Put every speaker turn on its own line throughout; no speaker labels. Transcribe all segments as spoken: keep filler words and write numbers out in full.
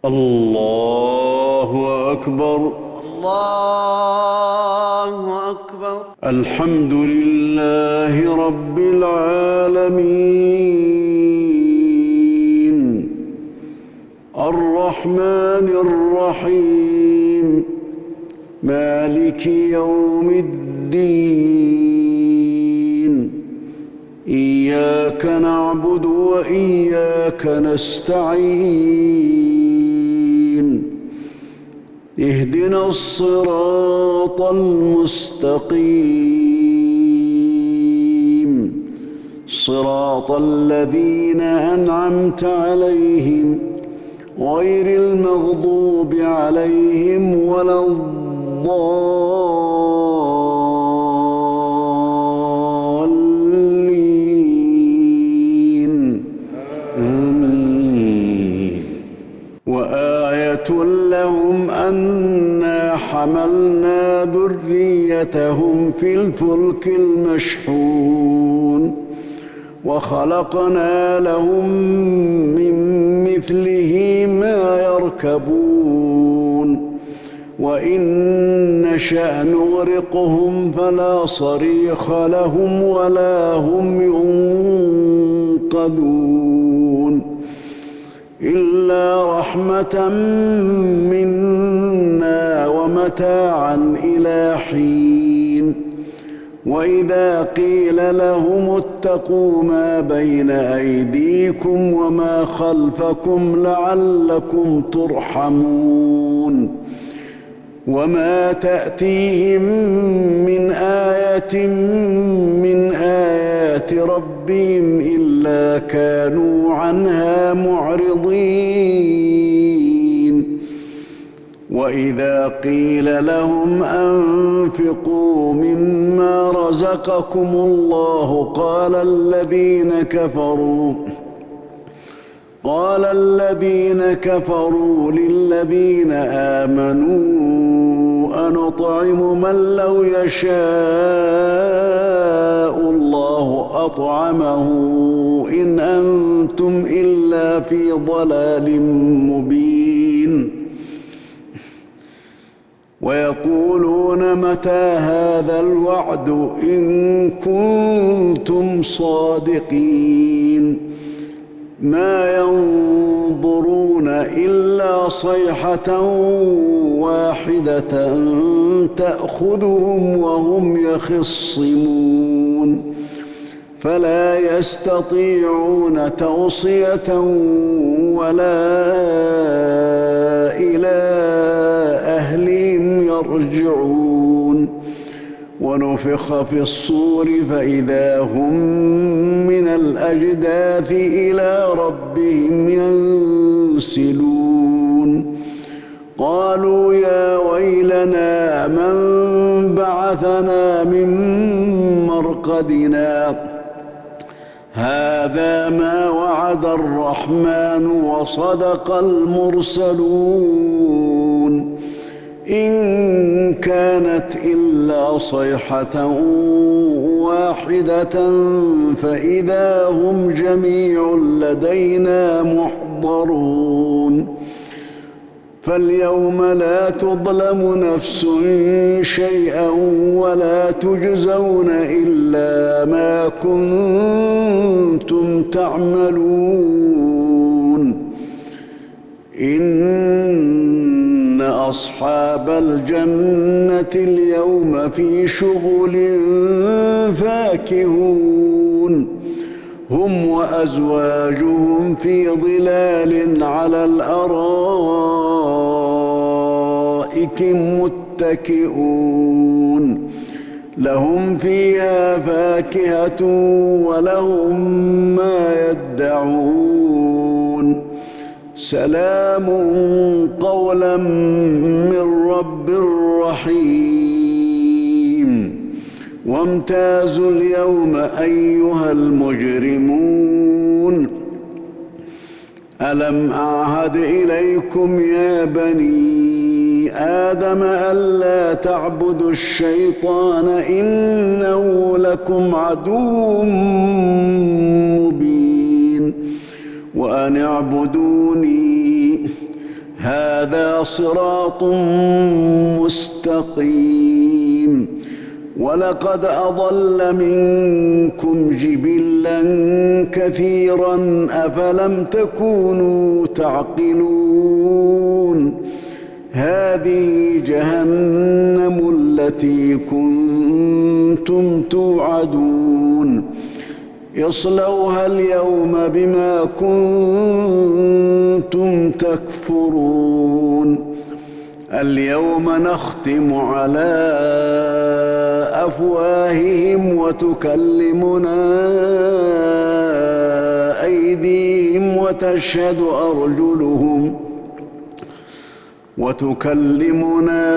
الله أكبر.
الله أكبر.
الحمد لله رب العالمين الرحمن الرحيم مالك يوم الدين إياك نعبد وإياك نستعين اهدنا الصراط المستقيم صراط الذين أنعمت عليهم غير المغضوب عليهم ولا الضالين آمين. وآية لهم أنا حملنا ذريتهم في الفلك المشحون وخلقنا لهم من مثله ما يركبون وإن نشأ نغرقهم فلا صريخ لهم ولا هم ينقذون إلا رحمة منا ومتاعا إلى حين. وإذا قيل لهم اتقوا ما بين أيديكم وما خلفكم لعلكم ترحمون وما تأتيهم من آية من آيات ربهم إلا كانوا عنها معرضين. وإذا قيل لهم أنفقوا مما رزقكم الله قال الذين كفروا قال الذين كفروا للذين آمنوا أنطعم من لو يشاء الله أطعمه إن أنتم إلا في ضلال مبين. ويقولون متى هذا الوعد إن كنتم صادقين ما ينظرون إلا صيحة واحدة تأخذهم وهم يخصمون فلا يستطيعون توصية ولا إلى أهلهم يرجعون. ونفخ في الصور فإذا هم من الأجداث إلى ربهم ينسلون قالوا يا ويلنا من بعثنا من مرقدنا هذا ما وعد الرحمن وصدق المرسلون إن كانت إلا صيحة واحدة فإذا هم جميع لدينا محضرون. فاليوم لا تظلم نفس شيئا ولا تجزون إلا ما كنتم تعملون. إن أصحاب الجنة اليوم في شغل فاكهون هم وأزواجهم في ظلال على الأرائك متكئون لهم فيها فاكهة ولهم ما يدعون سلام قولا من رب رحيم. وامتازوا اليوم أيها المجرمون ألم أعهد إليكم يا بني آدم ألا تعبدوا الشيطان إنه لكم عدو مبين وأن اعبدوني هذا صراط مستقيم ولقد أضل منكم جبلا كثيرا أفلم تكونوا تعقلون هذه جهنم التي كنتم توعدون اصلوها اليوم بما كنتم تكفرون اليوم نختم على أفواههم وتكلمنا أيديهم وتشهد أرجلهم وتكلمنا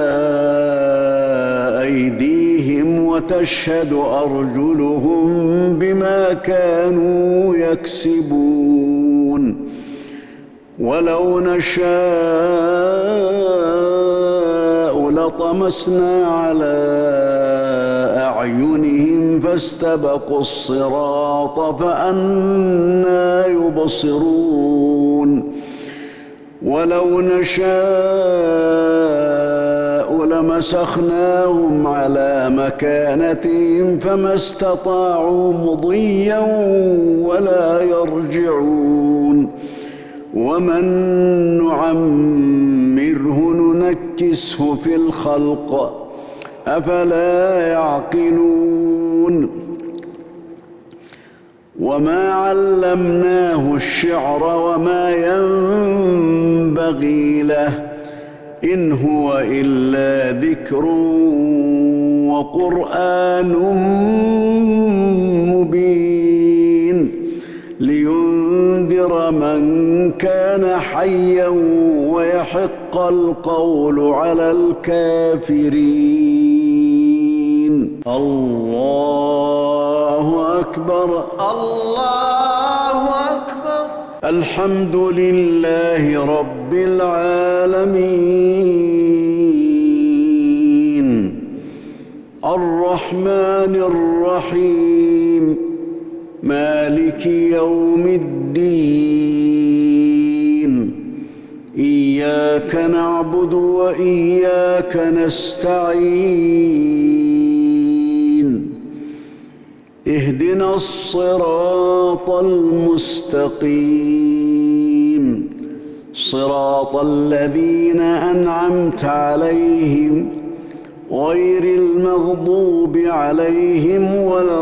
أيديهم وتشهد أرجلهم بما كانوا يكسبون ولو نشاء لطمسنا على أعينهم فاستبقوا الصراط فأنى يبصرون ولو نشاء لمسخناهم على مكانتهم فما استطاعوا مضيا ولا يرجعون ومن نعمره ننكسه في الخلق أفلا يعقلون وما علمناه الشعر وما ينبغي له إن هو إلا ذكر وقرآن مبين لينذر من كان حيا ويحق القول على الكافرين الله أكبر
الله أكبر
الحمد لله رب العالمين الرحمن الرحيم مالك يوم الدين إياك نعبد وإياك نستعين اهدنا الصراط المستقيم صراط الذين أنعمت عليهم غير المغضوب عليهم ولا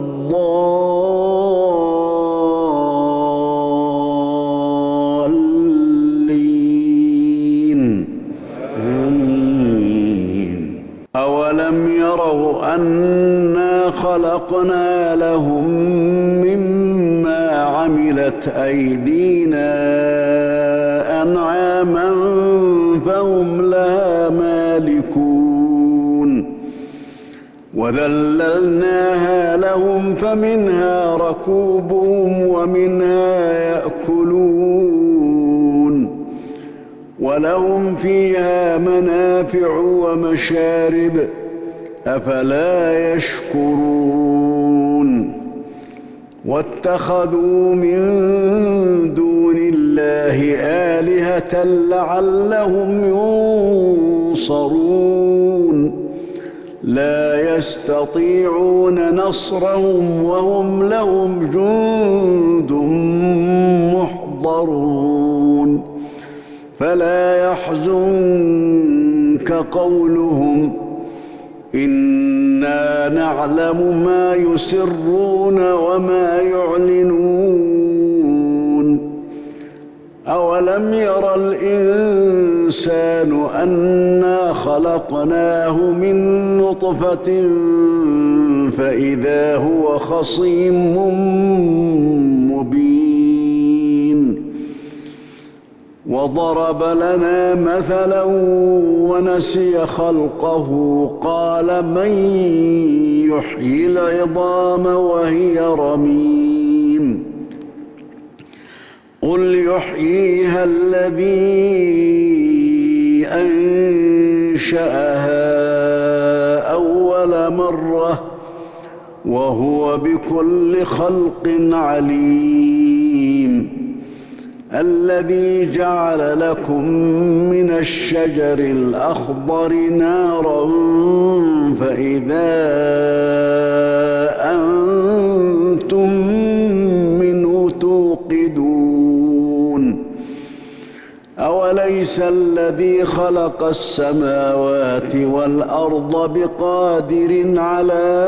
الضالين آمين أولم يروا أنا خلقنا لهم مما عملت أيدينا أنعاما فهم لها مالكون وذللناها لهم فمنها ركوبهم ومنها يأكلون ولهم فيها منافع ومشارب أفلا يشكرون واتخذوا من دون الله آلهة لعلهم ينصرون لا يستطيعون نصرهم وهم لهم جند محضرون فلا يحزنك قولهم إنا نعلم ما يسرون وما يعلنون أولم ير الإنسان أنا خلقناه من نطفة فإذا هو خصيم مبين وضرب لنا مثلا ونسي خلقه قال من يحيي العظام وهي رميم قل يحييها الذي أنشأها أول مرة وهو بكل خلق عليم الذي جعل لكم من الشجر الأخضر نارا فإذا أنتم منه توقدون أوليس الذي خلق السماوات والأرض بقادر على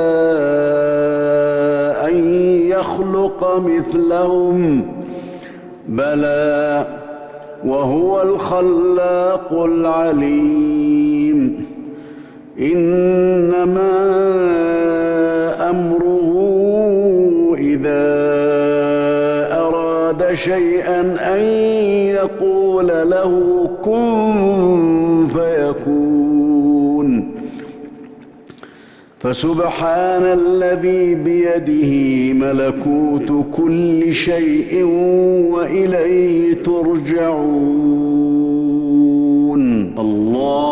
أن يخلق مثلهم بلى وهو الخلاق العليم إنما أمره إذا أراد شيئا أن يقول له كن فيكون فسبحان الذي بيده ملكوت كل شيء وإليه ترجعون الله